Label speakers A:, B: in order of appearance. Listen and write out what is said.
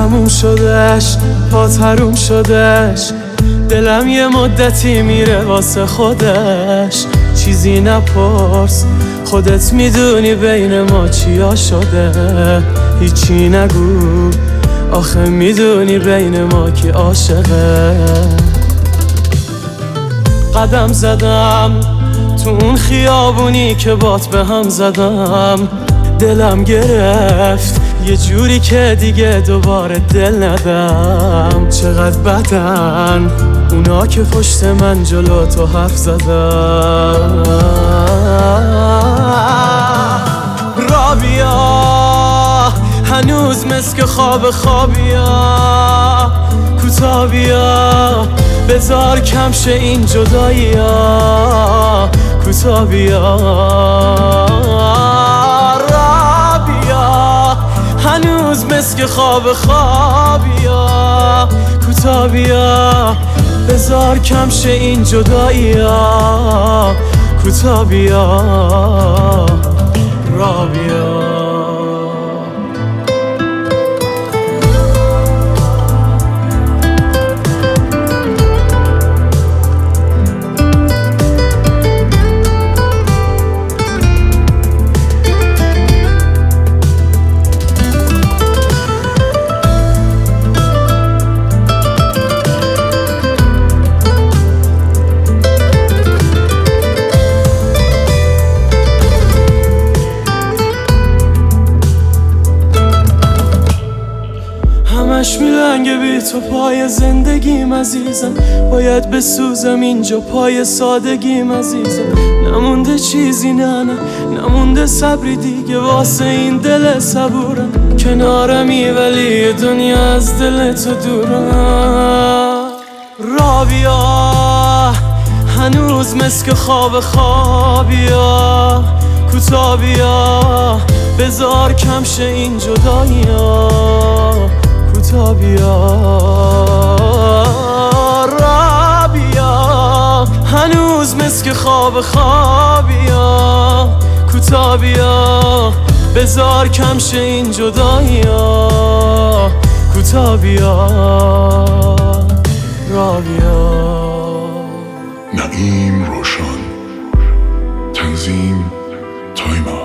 A: تموم شدش، پات حروم شدش، دلم یه مدتی میره واسه خودش. چیزی نپرس، خودت میدونی بین ما چیا شده. هیچی نگو، آخه میدونی بین ما کی عاشقه. قدم زدم تو اون خیابونی که بات به هم زدم، دلم گرفت یه جوری که دیگه دوباره دل ندم. چقدر بدن اونا که پشت من جلو تو حرف زدم. رابیا هنوز مسک خواب خوابیا، کوتا بیا بذار کم شه این جدایی‌ها. کوتا بیا رابیا هنوز مسک خواب خوابیا. کوتا بیا بذار کم شه این جدایی‌ها. کوتا بیا رابیا. همش میلنگه بی تو پای زندگیم عزیزم، باید بسوزم اینجا پای سادگیم عزیزم. نمونده چیزی نه نمونده صبری دیگه واسه این دل صبورم. کنارمی ولی دنیا از دل تو دورم. رابیا هنوز مسک خواب خوابیا. کوتا بیا بذار کم شه این جدایی‌ها. کوتا بیا رابیا هنوز مسک خواب خوابیا. کوتا بیا بذار کم شه این جدایی‌ها. کوتا بیا رابیا.
B: نعیم روشن، تنظیم تایما.